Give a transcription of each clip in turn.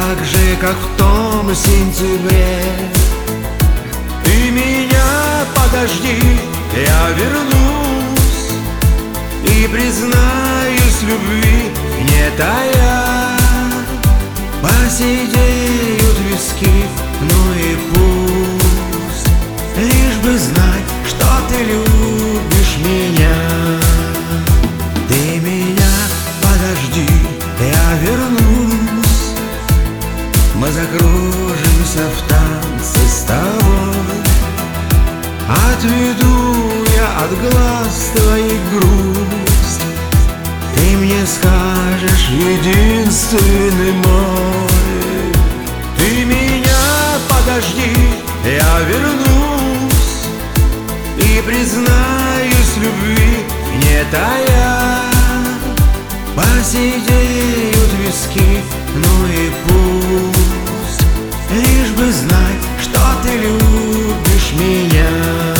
так же, как в том сентябре. Ты меня подожди, я вернусь и признаюсь любви не тая. Посидеют виски, ну и пусть, лишь бы знать, что ты любишь меня. Ты меня подожди, я вернусь, мы закружимся в танце с тобой. Отведу я от глаз твоих грусть, ты мне скажешь, единственный мой. Ты меня подожди, я вернусь и признаюсь любви не тая. Посидеют виски, ну и пусть, лишь бы знать, что ты любишь меня.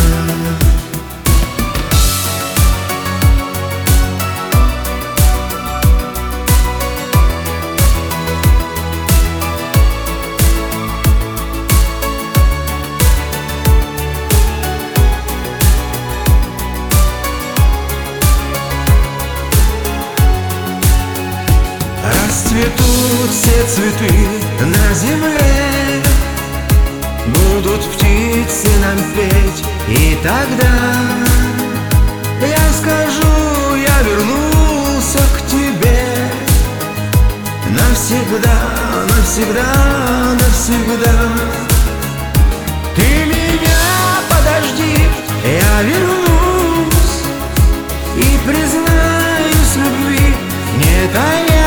Расцветут все цветы на земле, будут птицы нам петь, и тогда я скажу, я вернулся к тебе. Навсегда, навсегда, навсегда. Ты меня подожди, я вернусь и признаюсь любви не тая.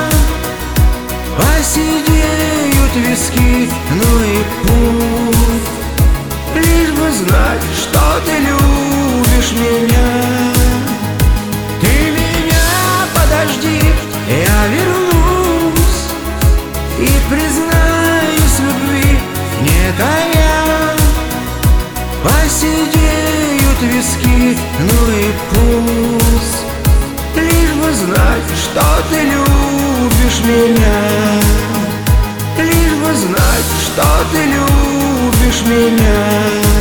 Посидеют виски, ну и пусть, лишь бы знать, что ты любишь меня. Ты меня подожди, я вернусь и признаюсь любви не тая. Посидеют виски, ну и пусть, лишь бы знать, что ты любишь меня. Лишь бы знать, что ты любишь меня.